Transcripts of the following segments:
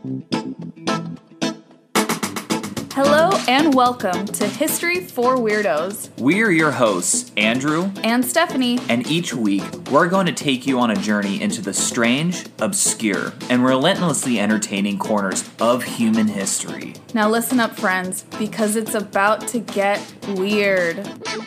Hello and welcome to History for Weirdos. We're your hosts, Andrew and Stephanie, and each week we're going to take you on a journey into the strange, obscure, and relentlessly entertaining corners of human history. Now listen up, friends, because it's about to get weird.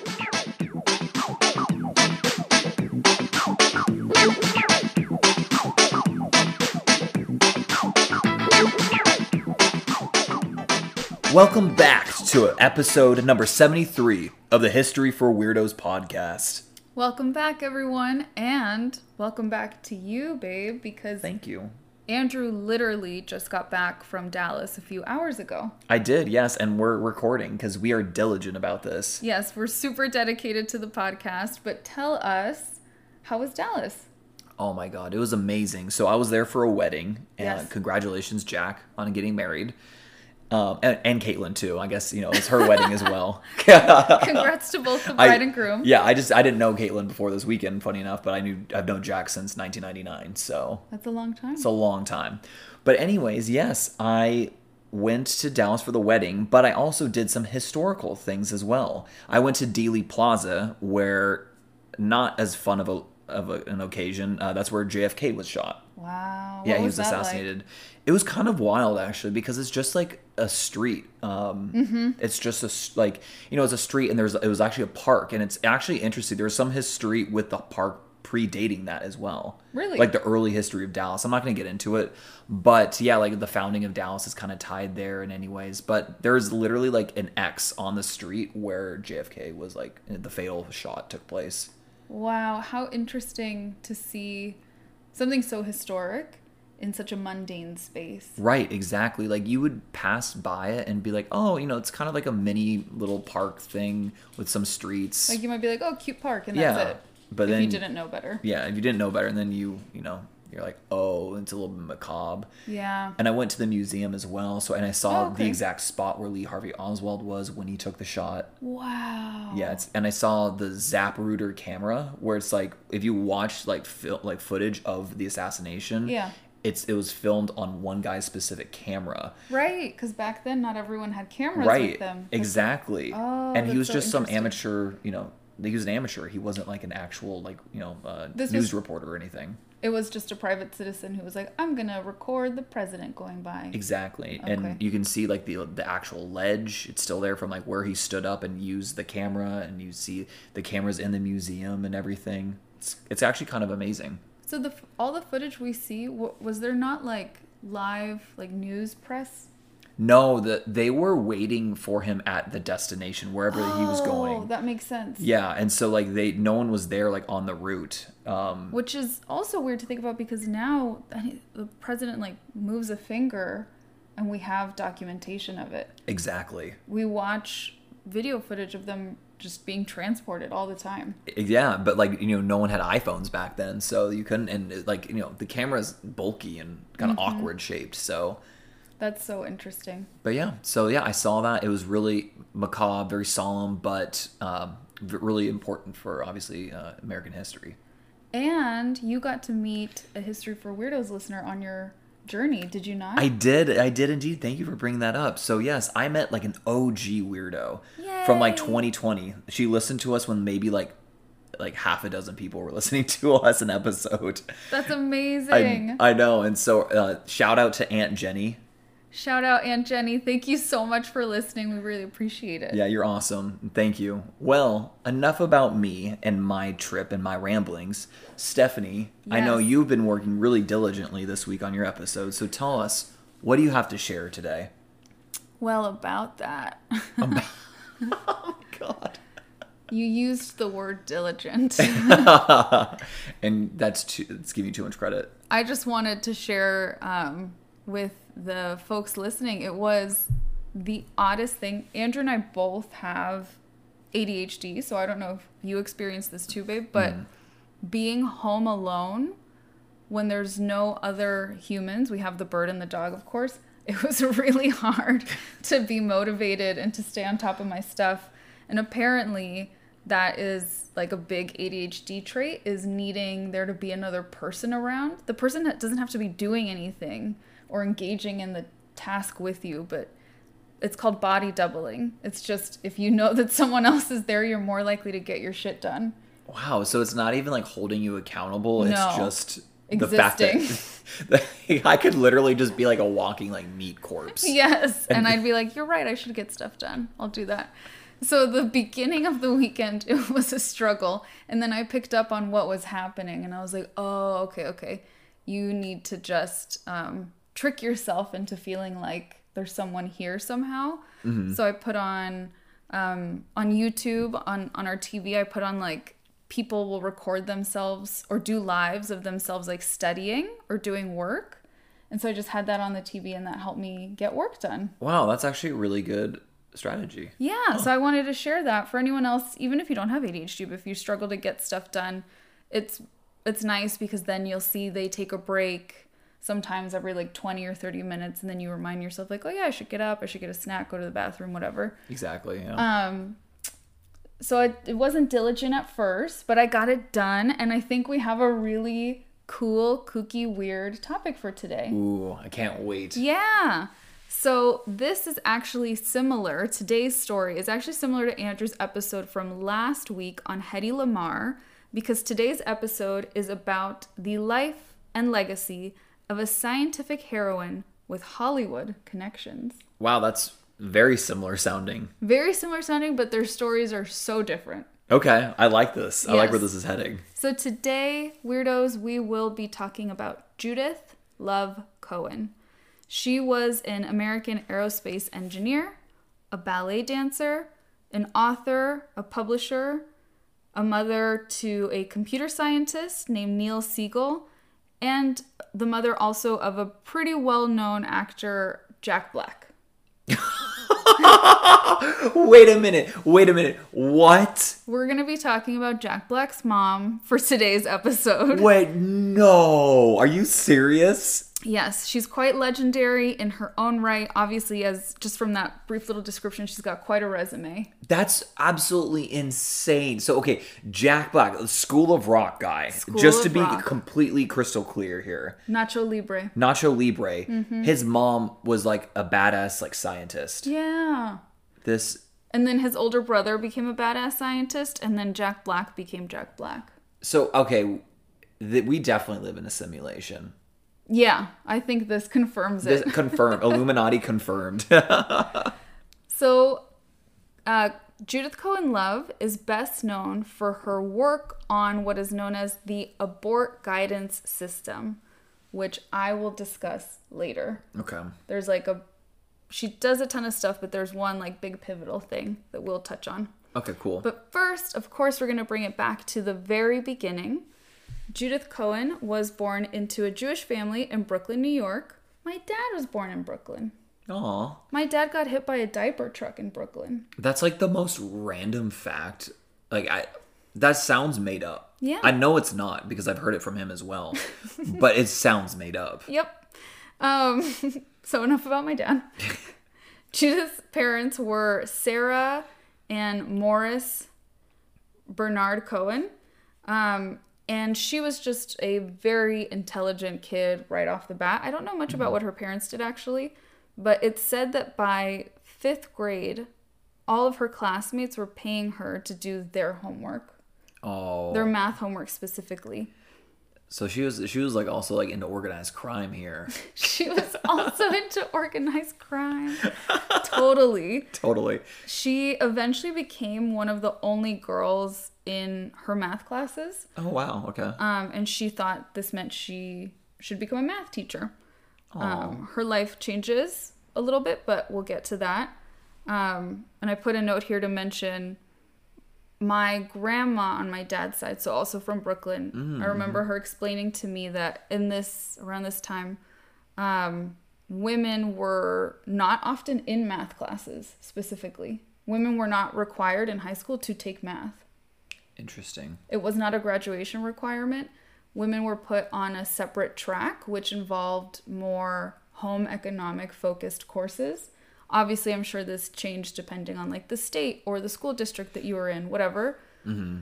Welcome back to episode number 73 of the History for Weirdos podcast. Welcome back, everyone, and welcome back to you, babe, because Thank you. Andrew literally just got back from Dallas a few hours ago. I did, yes, and we're recording because we are diligent about this. Yes, we're super dedicated to the podcast, but tell us, how was Dallas? Oh my god, it was amazing. So I was there for a wedding, and Yes. Congratulations, Jack, on getting married. And Caitlin too. I guess, it was her wedding as well. Congrats to both the bride and groom. Yeah, I didn't know Caitlin before this weekend, funny enough, but I've known Jack since 1999, so That's a long time. it's a long time. But anyways, yes, I went to Dallas for the wedding, but I also did some historical things as well. I went to Dealey Plaza, where not as fun of an occasion. That's where JFK was shot. Wow. Yeah, What he was that assassinated. It was kind of wild, actually, because it's just like a street. It's just it's a street, and it was actually a park, and it's actually interesting. There's some history with the park predating that as well. Really? Like the early history of Dallas. I'm not going to get into it, but yeah, like the founding of Dallas is kind of tied there in any ways. But there's literally like an X on the street where JFK was like the fatal shot took place. Wow, how interesting to see something so historic in such a mundane space. Right, exactly. Like you would pass by it and be like, oh, it's kind of like a mini little park thing with some streets. Like you might be like, oh, cute park, and that's it. But if then you didn't know better. Yeah, if you didn't know better, and then you're like, oh, it's a little bit macabre. Yeah. And I went to the museum as well, and I saw Oh, okay. the exact spot where Lee Harvey Oswald was when he took the shot. Wow. Yeah, and I saw the Zapruder camera where it's like if you watch like footage of the assassination. Yeah. It was filmed on one guy's specific camera. Right, because back then not everyone had cameras Right, with them. exactly. Oh, and he that's was so just some interesting. amateur, he was an amateur. He wasn't like an actual This news was- reporter or anything. It was just a private citizen who was like, I'm going to record the president going by. Exactly. Okay. And you can see like the actual ledge. It's still there from like where he stood up and used the camera, and you see the cameras in the museum and everything. It's actually kind of amazing. So all the footage we see, was there not like live like news press? No, they were waiting for him at the destination wherever he was Oh, going. that makes sense. Yeah, and so like no one was there like on the route. Which is also weird to think about because now the president like moves a finger and we have documentation of it. Exactly. We watch video footage of them just being transported all the time. Yeah, but like no one had iPhones back then, so you couldn't. And like the camera's bulky and kind of awkward shaped, so. That's so interesting. But yeah, so yeah, I saw that. It was really macabre, very solemn, but really important for obviously American history. And you got to meet a History for Weirdos listener on your journey, did you not? I did indeed. Thank you for bringing that up. So yes, I met like an OG weirdo from like Yay. 2020. She listened to us when maybe like half a dozen people were listening to us an episode. That's amazing. I know, and so shout out to Aunt Jenny. Shout out Aunt Jenny. Thank you so much for listening. We really appreciate it. Yeah, you're awesome. Thank you. Well, enough about me and my trip and my ramblings. Stephanie, I know Yes. you've been working really diligently this week on your episode, so tell us, what do you have to share today? Well, about that. Oh my god. You used the word diligent. And it's giving you too much credit. I just wanted to share with the folks listening, it was the oddest thing. Andrew and I both have ADHD, so I don't know if you experienced this too, babe, but being home alone when there's no other humans, we have the bird and the dog, of course, it was really hard to be motivated and to stay on top of my stuff. And apparently that is like a big ADHD trait, is needing there to be another person around. The person that doesn't have to be doing anything, or engaging in the task with you, but it's called body doubling. It's just if you know that someone else is there, you're more likely to get your shit done. Wow, so it's not even like holding you accountable. It's No. just Existing. the fact that I could literally just be like a walking like meat corpse. Yes. And I'd be like, you're right, I should get stuff done. I'll do that. So the beginning of the weekend, it was a struggle. And then I picked up on what was happening. And I was like, oh, okay. You need to just trick yourself into feeling like there's someone here somehow. Mm-hmm. So I put on YouTube, on our TV, I put on like people will record themselves or do lives of themselves like studying or doing work. And so I just had that on the TV and that helped me get work done. Wow, that's actually a really good strategy. Yeah, so I wanted to share that for anyone else, even if you don't have ADHD, but if you struggle to get stuff done, it's nice because then you'll see they take a break sometimes every like 20 or 30 minutes and then you remind yourself like, oh yeah, I should get up, I should get a snack, go to the bathroom, whatever. Exactly, yeah. So it wasn't diligent at first, but I got it done, and I think we have a really cool, kooky, weird topic for today. Ooh, I can't wait. Yeah. So this is actually similar. Today's story is actually similar to Andrew's episode from last week on Hedy Lamarr, because today's episode is about the life and legacy of a scientific heroine with Hollywood connections. Wow, that's very similar sounding. Very similar sounding, but their stories are so different. Okay, I like this. Yes. I like where this is heading. So today, weirdos, we will be talking about Judith Love Cohen. She was an American aerospace engineer, a ballet dancer, an author, a publisher, a mother to a computer scientist named Neil Siegel, and the mother also of a pretty well-known actor, Jack Black. Wait a minute. What? We're going to be talking about Jack Black's mom for today's episode. Wait, no. Are you serious? Yes, she's quite legendary in her own right. Obviously, as just from that brief little description, she's got quite a resume. That's absolutely insane. So, okay, Jack Black, the School of Rock guy. School just to of be Rock. Completely crystal clear here. Nacho Libre. Nacho Libre. Mm-hmm. His mom was like a badass like scientist. Yeah. And then his older brother became a badass scientist, and then Jack Black became Jack Black. So, okay, we definitely live in a simulation. Yeah, I think this confirms it. This confirmed. Illuminati confirmed. So, Judith Cohen Love is best known for her work on what is known as the abort guidance system, which I will discuss later. Okay. There's she does a ton of stuff, but there's one like big pivotal thing that we'll touch on. Okay, cool. But first, of course, we're going to bring it back to the very beginning. Judith Cohen was born into a Jewish family in Brooklyn, New York. My dad was born in Brooklyn. Aw. My dad got hit by a diaper truck in Brooklyn. That's like the most random fact. That sounds made up. Yeah. I know it's not because I've heard it from him as well. But it sounds made up. Yep. So enough about my dad. Judith's parents were Sarah and Morris Bernard Cohen. And she was just a very intelligent kid right off the bat. I don't know much about what her parents did, actually. But it's said that by 5th grade, all of her classmates were paying her to do their homework. Oh. Their math homework specifically. So she was like also like into organized crime here. She was also into organized crime. Totally. Totally. She eventually became one of the only girls in her math classes. Oh, wow. Okay. And she thought this meant she should become a math teacher. Her life changes a little bit, but we'll get to that. And I put a note here to mention my grandma on my dad's side, so also from Brooklyn. Mm-hmm. I remember her explaining to me that around this time, women were not often in math classes specifically. Women were not required in high school to take math. Interesting. It was not a graduation requirement. Women were put on a separate track, which involved more home economic focused courses. Obviously, I'm sure this changed depending on like the state or the school district that you were in, whatever. Mm-hmm.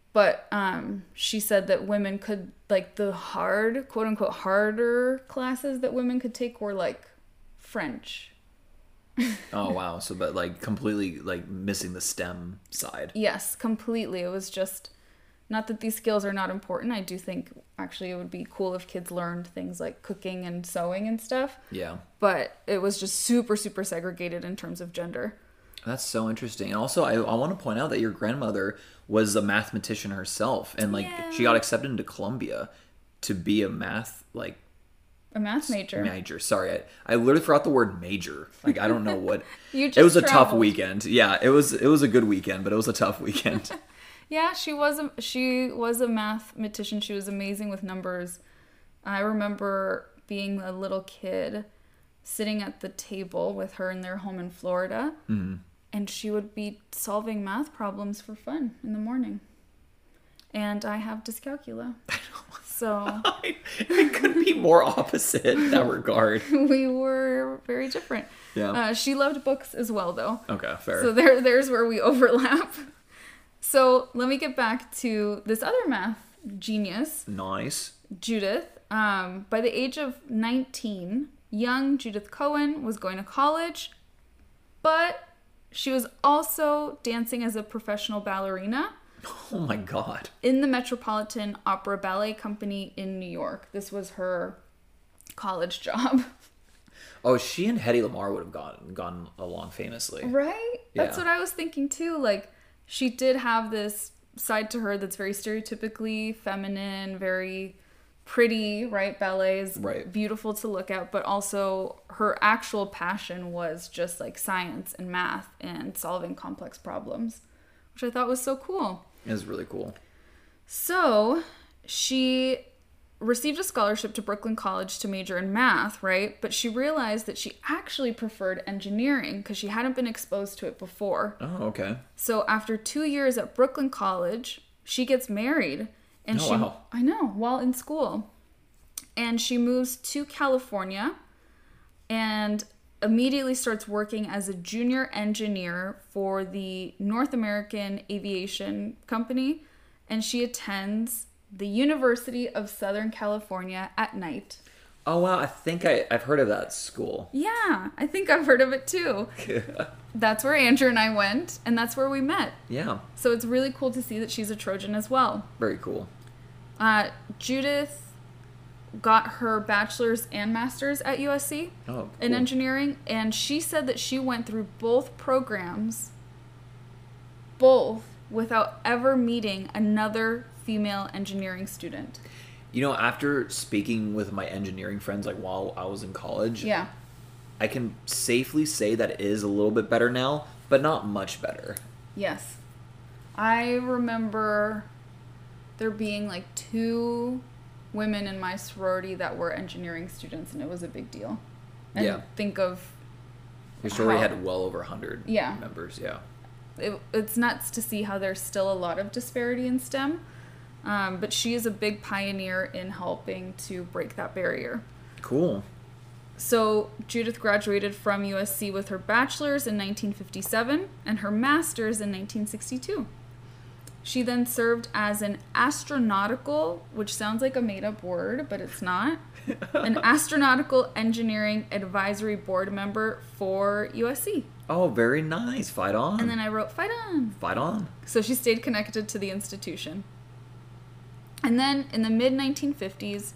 But she said that women could, like, the hard, quote unquote, harder classes that women could take were like French. Oh, wow. So, but like completely like missing the STEM side. Yes, completely. It was just, not that these skills are not important. I do think actually it would be cool if kids learned things like cooking and sewing and stuff. Yeah. But it was just super, super segregated in terms of gender. That's so interesting. And also, I want to point out that your grandmother was a mathematician herself. And like she got accepted into Columbia to be a math, like, A math major. Sorry, I literally forgot the word major. Like, I don't know what. You just it was a tough traveled. weekend. Yeah, it was a good weekend, but it was a tough weekend. Yeah, she was a mathematician. She was amazing with numbers. I remember being a little kid sitting at the table with her in their home in Florida, and she would be solving math problems for fun in the morning. And I have dyscalculia. So it couldn't be more opposite in that regard. we were very different. Yeah. She loved books as well, though. Okay, fair. So there's where we overlap. So let me get back to this other math genius, Nice. Judith. By the age of 19, young Judith Cohen was going to college, but she was also dancing as a professional ballerina Oh my god. in the Metropolitan Opera Ballet Company in New York. This was her college job. Oh, she and Hedy Lamarr would have gone along famously. Right? That's Yeah. what I was thinking too. Like, she did have this side to her that's very stereotypically feminine, very pretty, right? Ballet is Right. beautiful to look at, but also her actual passion was just like science and math and solving complex problems, which I thought was so cool. It was really cool. So she received a scholarship to Brooklyn College to major in math, right? But she realized that she actually preferred engineering because she hadn't been exposed to it before. Oh, okay. So after 2 years at Brooklyn College, she gets married. And Oh, wow. I know, while in school. And she moves to California and immediately starts working as a junior engineer for the North American Aviation Company. And she attends the University of Southern California at night. Oh, wow. I think I've heard of that school. Yeah, I think I've heard of it too. That's where Andrew and I went, and that's where we met. Yeah. So it's really cool to see that she's a Trojan as well. Very cool. Judith got her bachelor's and master's at USC Oh, in cool. engineering, and she said that she went through both programs, both, without ever meeting another female engineering student. You know, after speaking with my engineering friends, like while I was in college, Yeah. I can safely say that it is a little bit better now, but not much better. Yes. I remember there being like 2 women in my sorority that were engineering students, and it was a big deal. And Yeah. think of Your story How? had well over 100 Yeah. members. Yeah. it's nuts to see how there's still a lot of disparity in STEM. But she is a big pioneer in helping to break that barrier. Cool. So Judith graduated from USC with her bachelor's in 1957 and her master's in 1962. She then served as an astronautical, which sounds like a made-up word, but it's not, an astronautical engineering advisory board member for USC. Oh, very nice. Fight on. And then I wrote, fight on. Fight on. So she stayed connected to the institution. And then in the mid-1950s,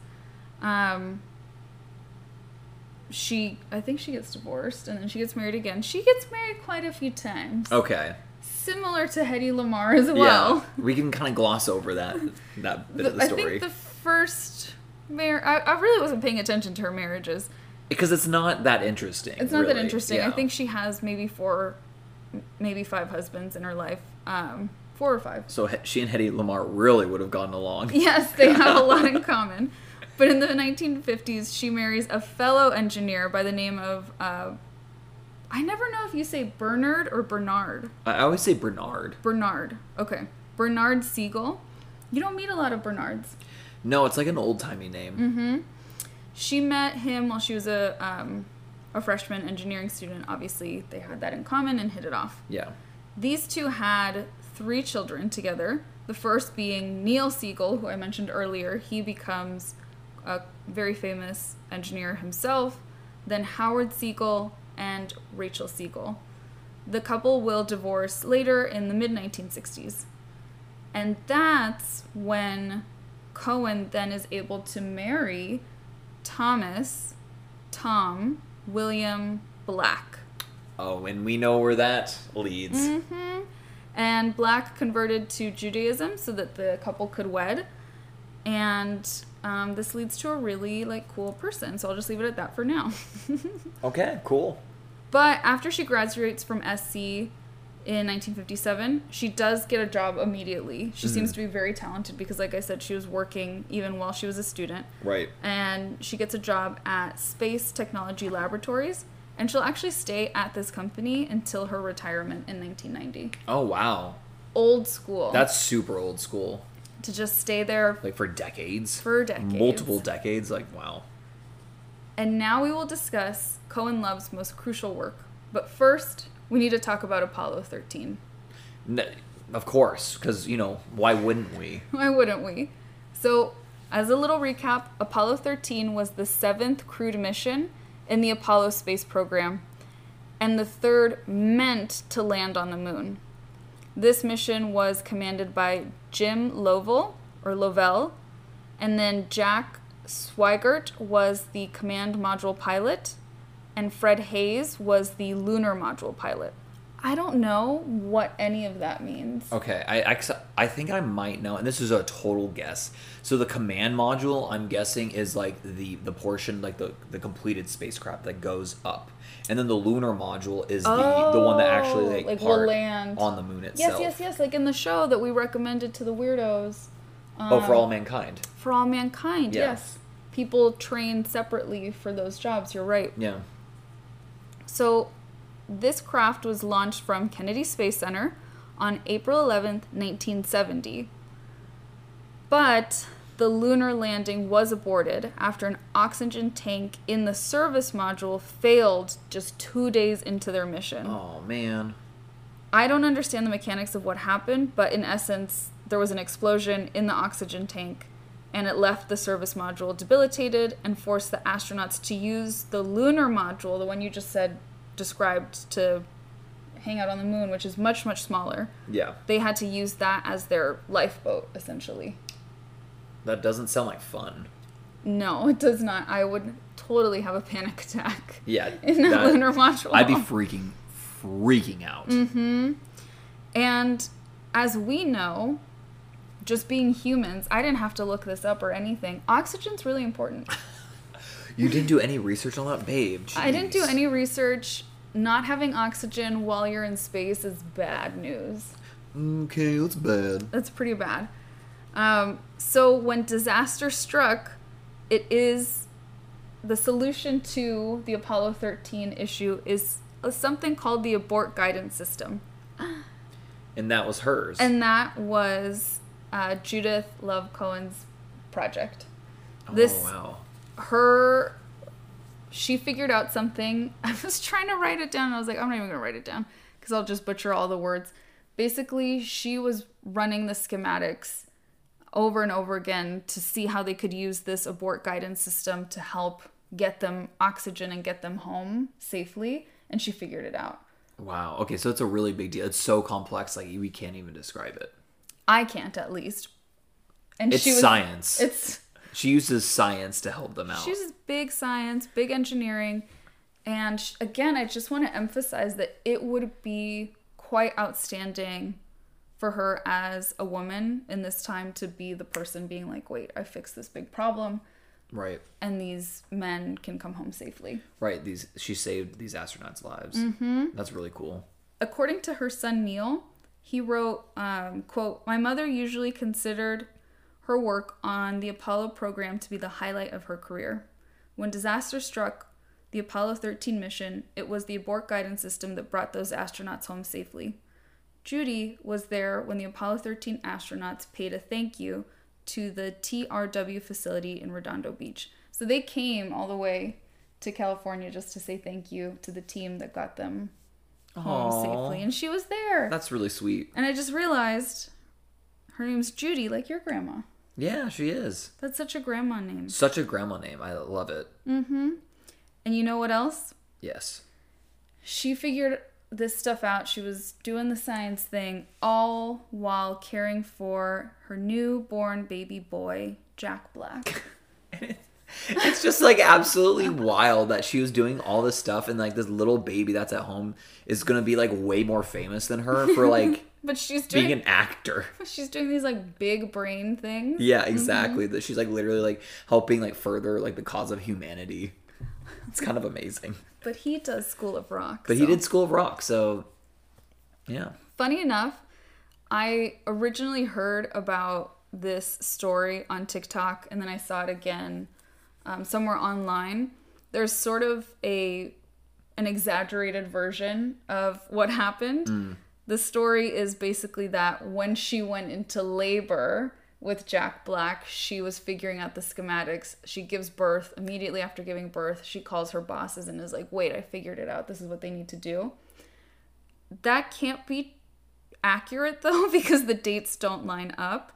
I think she gets divorced, and then she gets married again. She gets married quite a few times. Okay. Similar to Hedy Lamarr as well. Yeah. We can kind of gloss over that bit of the I story. think the first I really wasn't paying attention to her marriages. Because it's not that interesting. It's not that really. interesting. Yeah. I think she has maybe 4, maybe 5 husbands in her life. 4 or 5. So she and Hedy Lamarr really would have gotten along. Yes, they have a lot in common. But in the 1950s, she marries a fellow engineer by the name of, I never know if you say Bernard or Bernard. I always say Bernard. Bernard. Okay. Bernard Siegel. You don't meet a lot of Bernards. No, it's like an old-timey name. She met him while she was a freshman engineering student. Obviously, they had that in common and hit it off. Yeah. These two had 3 children together. The first being Neil Siegel, who I mentioned earlier. He becomes a very famous engineer himself. Then Howard Siegel and Rachel Siegel. The couple will divorce later in the mid-1960s. And that's when Cohen then is able to marry Tom William Black. Oh, and we know where that leads. Mm-hmm. And Black converted to Judaism so that the couple could wed. And this leads to a really, cool person. So I'll just leave it at that for now. Okay, cool. But after she graduates from SC in 1957, she does get a job immediately. She seems to be very talented because, like I said, she was working even while she was a student. Right. And she gets a job at Space Technology Laboratories. And she'll actually stay at this company until her retirement in 1990. Oh, wow. Old school. That's super old school. To just stay there For decades? for decades. Multiple decades? Wow. And now we will discuss Cohen Love's most crucial work. But first, we need to talk about Apollo 13. Of course, because, why wouldn't we? Why wouldn't we? So, as a little recap, Apollo 13 was the 7th crewed mission in the Apollo space program, and the 3rd meant to land on the moon. This mission was commanded by Jim Lovell, and then Jack Swigert was the command module pilot, and Fred Hayes was the lunar module pilot. I don't know what any of that means. Okay, I think I might know, and this is a total guess. So the command module, I'm guessing, is the portion, the completed spacecraft that goes up. And then the lunar module is the one that actually will land on the moon itself. Yes, like in the show that we recommended to the weirdos. For All Mankind. For All Mankind, Yeah. yes. People train separately for those jobs, you're right. Yeah. So this craft was launched from Kennedy Space Center on April 11th, 1970. But the lunar landing was aborted after an oxygen tank in the service module failed just 2 days into their mission. Oh, man. I don't understand the mechanics of what happened, but in essence, there was an explosion in the oxygen tank, and it left the service module debilitated and forced the astronauts to use the lunar module, the one you just described, to hang out on the moon, which is much, much smaller. Yeah. They had to use that as their lifeboat, essentially. That doesn't sound like fun. No, it does not. I would totally have a panic attack. Yeah. In that lunar module. I'd be freaking out. Mm-hmm. And as we know, just being humans, I didn't have to look this up or anything. Oxygen's really important. You didn't do any research on that, babe? Jeez. I didn't do any research. Not having oxygen while you're in space is bad news. Okay, that's bad. That's pretty bad. So when disaster struck, it is the solution to the Apollo 13 issue is something called the abort guidance system. And that was hers. And that was Judith Love Cohen's project. Wow. She figured out something. I was trying to write it down, and I was like, I'm not even going to write it down because I'll just butcher all the words. Basically, she was running the schematics over and over again to see how they could use this abort guidance system to help get them oxygen and get them home safely, and she figured it out. Wow. Okay, so it's a really big deal. It's so complex, we can't even describe it. I can't, at least. And it's science. She uses science to help them out. She uses big science, big engineering, and again, I just want to emphasize that it would be quite outstanding for her as a woman in this time to be the person being like, wait, I fixed this big problem. Right. And these men can come home safely. Right. She saved these astronauts' lives. Mm-hmm. That's really cool. According to her son, Neil, he wrote, quote, "My mother usually considered her work on the Apollo program to be the highlight of her career. When disaster struck the Apollo 13 mission, it was the abort guidance system that brought those astronauts home safely. Judy was there when the Apollo 13 astronauts paid a thank you to the TRW facility in Redondo Beach." So they came all the way to California just to say thank you to the team that got them home Aw. safely, and she was there. That's really sweet. And I just realized her name's Judy, like your grandma. Yeah, she is. That's such a grandma name. Such a grandma name. I love it. Mm-hmm. And you know what else? Yes. She figured this stuff out. She was doing the science thing all while caring for her newborn baby boy, Jack Black. It's just like absolutely wild that she was doing all this stuff and like this little baby that's at home is gonna be like way more famous than her for like But she's being doing an actor. she's doing these like big brain things. Yeah, exactly. That she's like literally like helping like further like the cause of humanity. It's kind of amazing. But he does School of Rock. But he did School of Rock, so yeah. Funny enough, I originally heard about this story on TikTok, and then I saw it again somewhere online. There's sort of an exaggerated version of what happened. The story is basically that when she went into labor with Jack Black, she was figuring out the schematics. She gives birth. Immediately after giving birth, she calls her bosses and is like, wait, I figured it out. This is what they need to do. That can't be accurate, though, because the dates don't line up.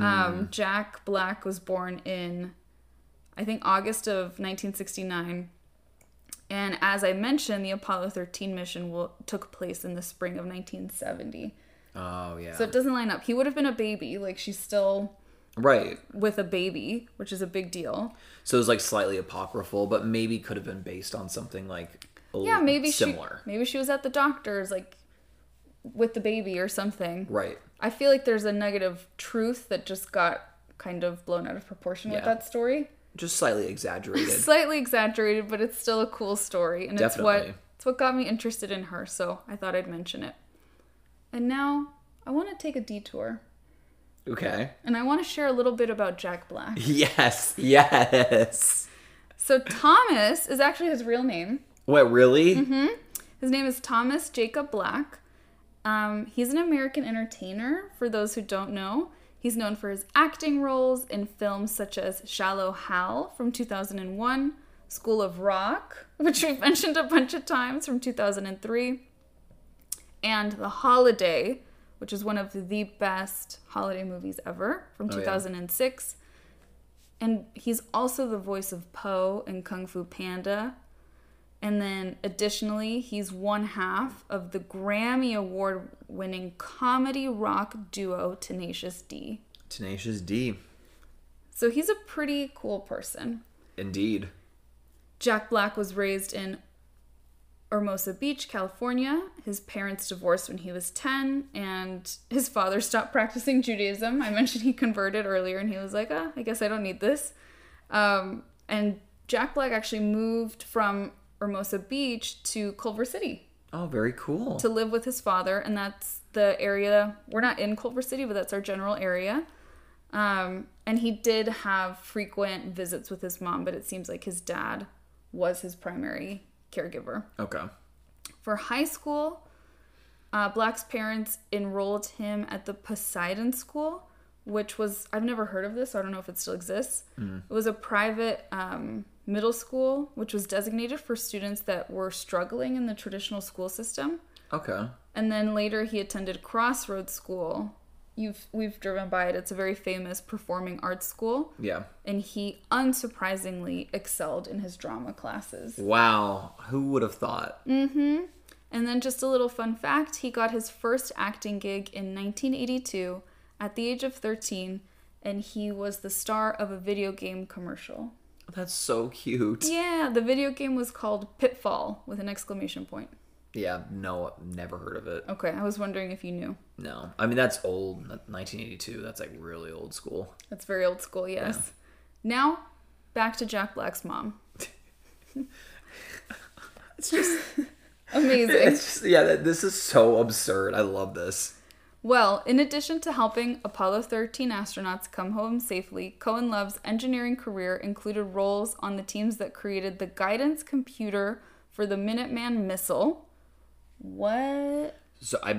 Jack Black was born in, I think, August of 1969. And as I mentioned, the Apollo 13 mission took place in the spring of 1970. Oh, yeah. So it doesn't line up. He would have been a baby. Like, she's still right. with a baby, which is a big deal. So it was like slightly apocryphal, but maybe could have been based on something like maybe similar. Maybe she was at the doctor's, like, with the baby or something. Right. I feel like there's a nugget of truth that just got kind of blown out of proportion with that story. Just slightly exaggerated. Slightly exaggerated, but it's still a cool story. And Definitely. it's what got me interested in her, so I thought I'd mention it. And now I want to take a detour. Okay. And I want to share a little bit about Jack Black. Yes. Yes. So Thomas is actually his real name. What, really? Mm-hmm. His name is Thomas Jacob Black. He's an American entertainer, for those who don't know. He's known for his acting roles in films such as Shallow Hal from 2001, School of Rock, which we've mentioned a bunch of times, from 2003, and The Holiday, which is one of the best holiday movies ever, from 2006. And he's also the voice of Po in Kung Fu Panda. And then additionally, he's one half of the Grammy Award-winning comedy rock duo Tenacious D. Tenacious D. So he's a pretty cool person. Indeed. Jack Black was raised in Hermosa Beach, California. His parents divorced when he was 10, and his father stopped practicing Judaism. I mentioned he converted earlier, and he was like, I guess I don't need this. And Jack Black actually moved from Hermosa Beach to Culver City. Oh, very cool. To live with his father, and that's the area. We're not in Culver City, but that's our general area. And he did have frequent visits with his mom, but it seems like his dad was his primary caregiver. Okay. For high school, Black's parents enrolled him at the Poseidon School, which was, I've never heard of this, so I don't know if it still exists. It was a private middle school, which was designated for students that were struggling in the traditional school system. Okay. And then later he attended Crossroads School. We've driven by it. It's a very famous performing arts school. Yeah. And he unsurprisingly excelled in his drama classes. Wow. Who would have thought? Mm-hmm. And then just a little fun fact, he got his first acting gig in 1982 at the age of 13, and he was the star of a video game commercial. That's so cute. Yeah, the video game was called Pitfall with an exclamation point. Yeah, no, never heard of it. Okay, I was wondering if you knew. No. I mean, that's old. 1982. That's like really old school. That's very old school, yes. Yeah. Now, back to Jack Black's mom. It's just amazing. It's just, this is so absurd. I love this. Well, in addition to helping Apollo 13 astronauts come home safely, Cohen Love's engineering career included roles on the teams that created the guidance computer for the Minuteman missile. What? So I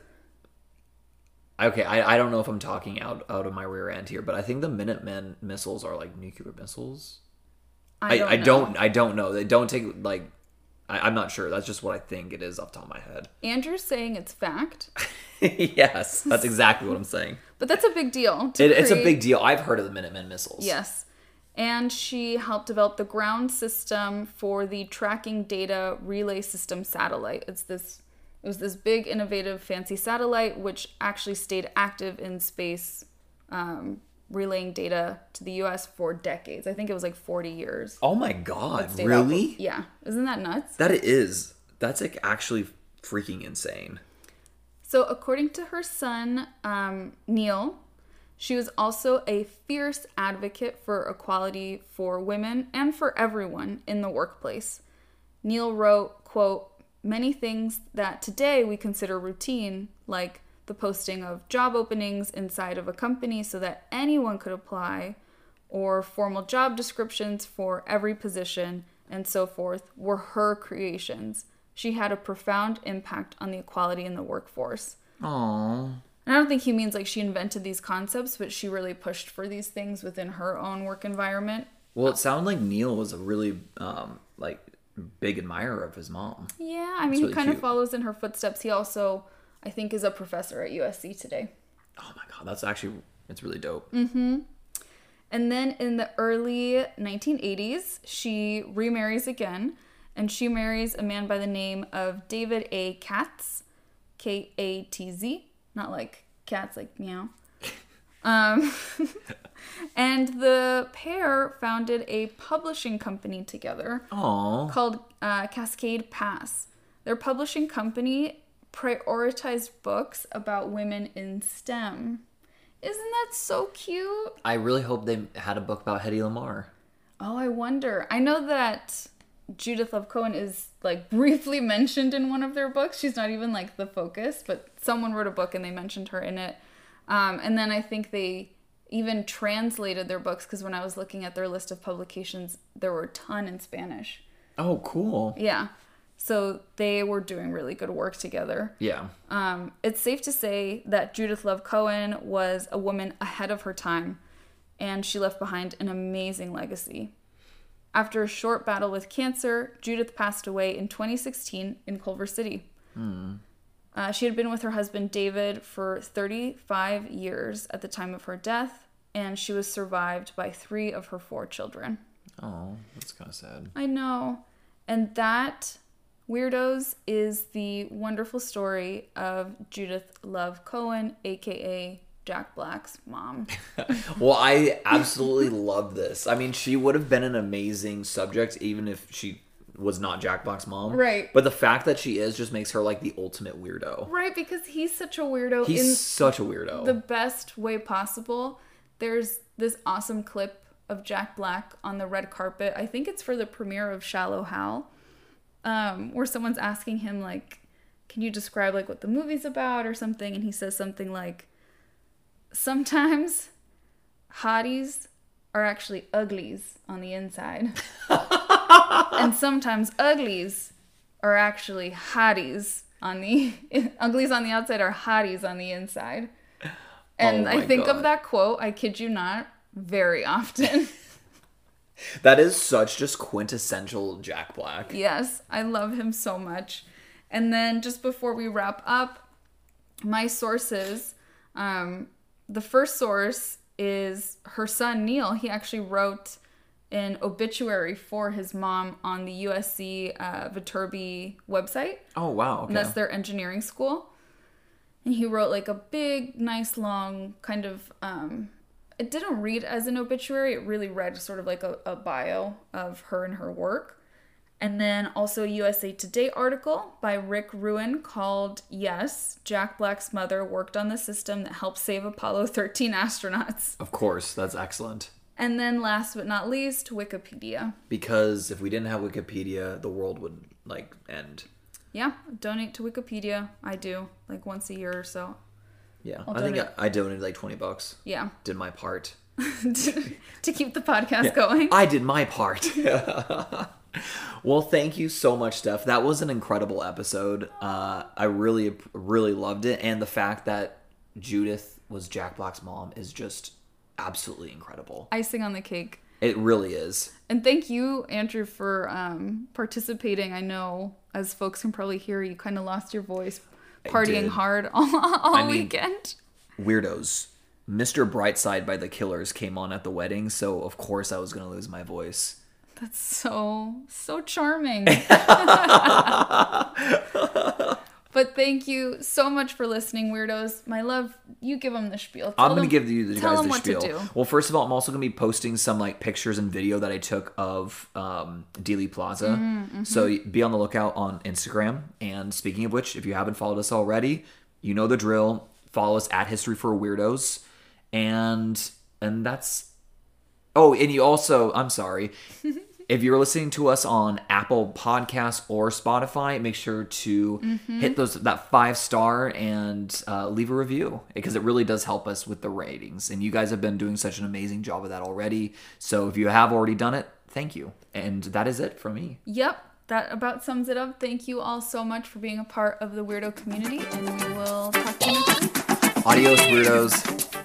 don't know if I'm talking out of my rear end here, but I think the Minuteman missiles are like nuclear missiles. I don't know. I don't know. They don't take like I'm not sure. That's just what I think it is off the top of my head. Andrew's saying it's fact. Yes, that's exactly what I'm saying. But that's a big deal. It's a big deal. I've heard of the Minuteman missiles. Yes. And she helped develop the ground system for the Tracking Data Relay System satellite. It was this big, innovative, fancy satellite which actually stayed active in space, relaying data to the U.S. for decades. I think it was like 40 years. Oh my God, Stayed really? out. Yeah. Isn't that nuts? That it is. That's like actually freaking insane. So according to her son, Neil, she was also a fierce advocate for equality for women and for everyone in the workplace. Neil wrote, quote, "Many things that today we consider routine, like the posting of job openings inside of a company so that anyone could apply, or formal job descriptions for every position, and so forth, were her creations. She had a profound impact on the equality in the workforce." Aww. And I don't think he means like she invented these concepts, but she really pushed for these things within her own work environment. Well, it sounded like Neil was a really big admirer of his mom. Yeah, I mean, really he kind of cute. follows in her footsteps. He also, I think, is a professor at USC today. Oh my God, it's really dope. And then in the early 1980s, she remarries again, and she marries a man by the name of David A. Katz, K-A-T-Z, not like cats, like meow. And the pair founded a publishing company together Aww. called Cascade Pass. Their publishing company prioritized books about women in STEM. Isn't that so cute? I really hope they had a book about Hedy Lamarr. Oh, I wonder. I know that Judith Love Cohen is like briefly mentioned in one of their books. She's not even like the focus, but someone wrote a book and they mentioned her in it. And then I think they even translated their books, because when I was looking at their list of publications, there were a ton in Spanish. Oh, cool. Yeah. So they were doing really good work together. Yeah. It's safe to say that Judith Love Cohen was a woman ahead of her time, and she left behind an amazing legacy. After a short battle with cancer, Judith passed away in 2016 in Culver City. She had been with her husband David for 35 years at the time of her death, and she was survived by 3 of her 4 children. Oh, that's kind of sad. I know. And that, weirdos, is the wonderful story of Judith Love Cohen, aka Jack Black's mom. Well, I absolutely love this. I mean, she would have been an amazing subject even if she was not Jack Black's mom. Right. But the fact that she is just makes her like the ultimate weirdo. Right, because he's such a weirdo. He's such a weirdo. The best way possible. There's this awesome clip of Jack Black on the red carpet. I think it's for the premiere of Shallow Hal, where someone's asking him, like, can you describe, like, what the movie's about or something? And he says something like, sometimes hotties are actually uglies on the inside. And sometimes uglies are actually hotties on the... uglies on the outside are hotties on the inside. And Oh I my think God. of that quote, I kid you not, very often. That is such just quintessential Jack Black. Yes, I love him so much. And then just before we wrap up, my sources, the first source is her son, Neil. He actually wrote an obituary for his mom on the USC Viterbi website. Oh, wow. Okay. And that's their engineering school. And he wrote like a big, nice, long kind of, it didn't read as an obituary. It really read sort of like a bio of her and her work. And then also a USA Today article by Rick Ruin called, Yes, Jack Black's mother worked on the system that helped save Apollo 13 astronauts. Of course, that's excellent. And then last but not least, Wikipedia. Because if we didn't have Wikipedia, the world would, like, end. Yeah, donate to Wikipedia. I do, like once a year or so. Yeah, I'll I think donate. I donated like $20. Yeah. Did my part. To keep the podcast going. I did my part. Well, thank you so much, Steph. That was an incredible episode. I really, really loved it. And the fact that Judith was Jack Black's mom is just absolutely incredible. Icing on the cake. It really is. And thank you, Andrew, for participating. I know, as folks can probably hear, you kind of lost your voice partying did. hard all weekend. Weirdos. Mr. Brightside by The Killers came on at the wedding, so of course I was going to lose my voice. That's so charming. But thank you so much for listening, weirdos. My love, you give them the spiel. I'm going to give you tell guys them the what spiel. to do. Well, first of all, I'm also going to be posting some like pictures and video that I took of Dealey Plaza. Mm-hmm. So be on the lookout on Instagram. And speaking of which, if you haven't followed us already, you know the drill. Follow us at History for Weirdos. And that's... Oh, and you also... I'm sorry. If you're listening to us on Apple Podcasts or Spotify, make sure to hit that 5-star and leave a review, because it really does help us with the ratings. And you guys have been doing such an amazing job of that already. So if you have already done it, thank you. And that is it from me. Yep, that about sums it up. Thank you all so much for being a part of the Weirdo community, and we will talk to you next week. Adios, weirdos.